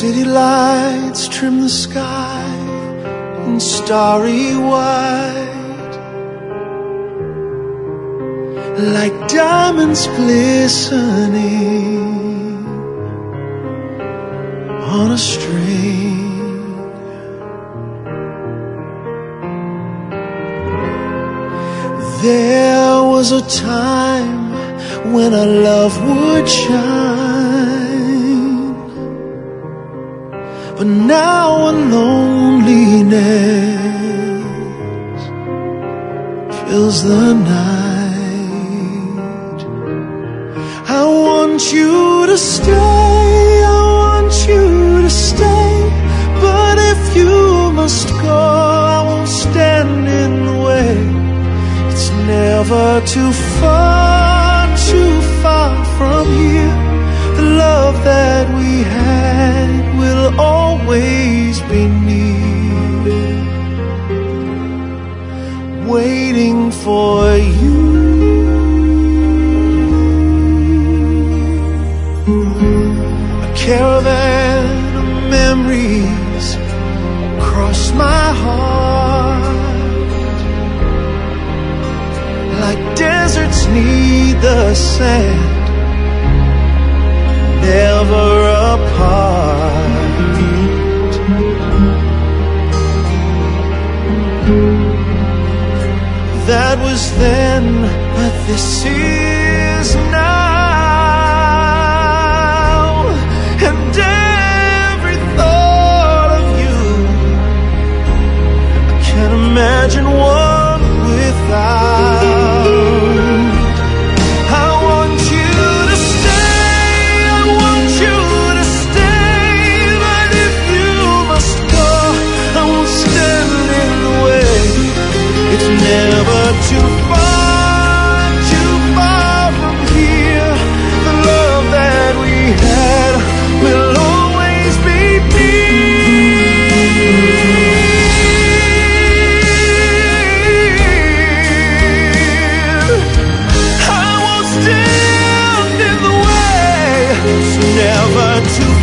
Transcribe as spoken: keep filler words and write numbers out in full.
City lights trim the sky in starry white, like diamonds glistening on a string. There was a time when our love would shine, but now a loneliness fills the night. I want you to stay, I want you to stay, but if you must go, I won't stand in the way. It's never too far, too far from here. The love that we had will always be near, waiting for you. A caravan of memories cross my heart, like deserts need the sand, never apart. That was then, but this is now, and every thought of you I can't imagine one without. I want you to stay, I want you to stay, but if you must go, I won't stand in the way. It's never too far, too far from here. The love that we had will always be near. I won't stand in the way. It's never too